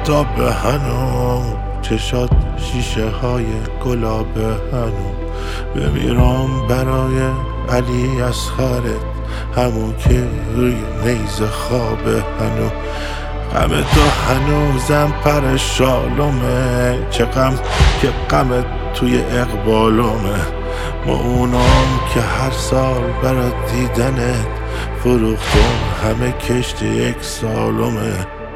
آفتاب هنو، چشات شیشه های گلاب هنو. بمیرم برای علی اصغرت، همون که روی نیز خواب هنو. غم تو هنوزم پرشالومه، چه غم که غمت توی اقبالومه. ما اونام که هر سال برای دیدنت فروختم همه کشت یک سالومه.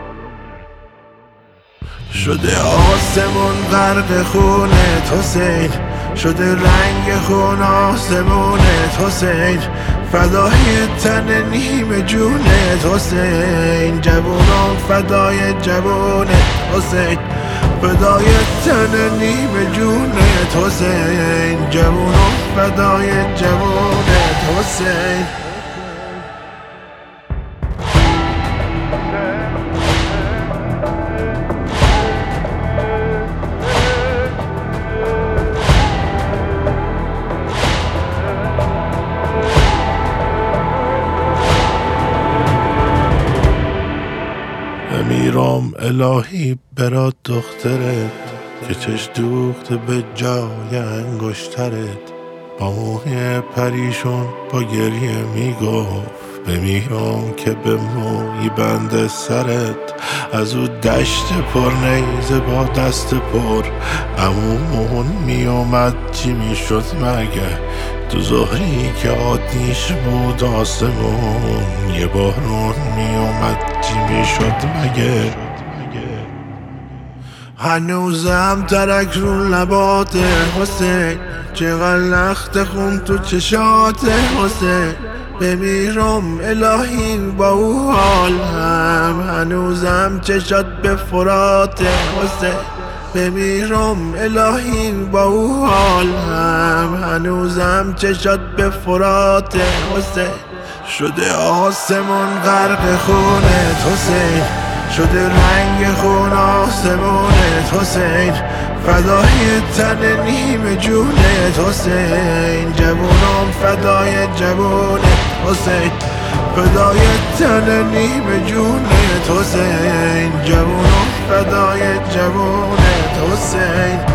شده آسمون غرق خونت حسین، شده رنگ خون آسمونت حسین. فدای تن نیم جونت حسین، جوونم فدای جوونت حسین. فدای تن نیم جونت حسین، جوونم فدای جوونت حسین. میرم الهی برات دخترت که چش دوخته به جای انگشترت. با موی پریشون با گریه میگفت بمیرم که به موی بند سرت. از او دشت پر نیزه با دست پر عمومون میومد چی میشد مگه؟ تو ظهری که آتیش بود آسمون، یه بارون میومد چی میشد مگه؟ هنوزم ترک رو لبات حسین، چقدر لخت خون تو چشات حسین. بمیرم الهی با او حالم، هنوزم چشات به فرات حسین. بمیرم الهی با او حالم، هنوزم چشات به فرات حسین. شده آسمون غرق خونت حسین، شده رنگ خون آسمونت حسین. فدای تن نیم جونت حسین، جوونم فدای جوونت حسین. فدای تن نیم جونت حسین، جوونم فدای جوونت حسین.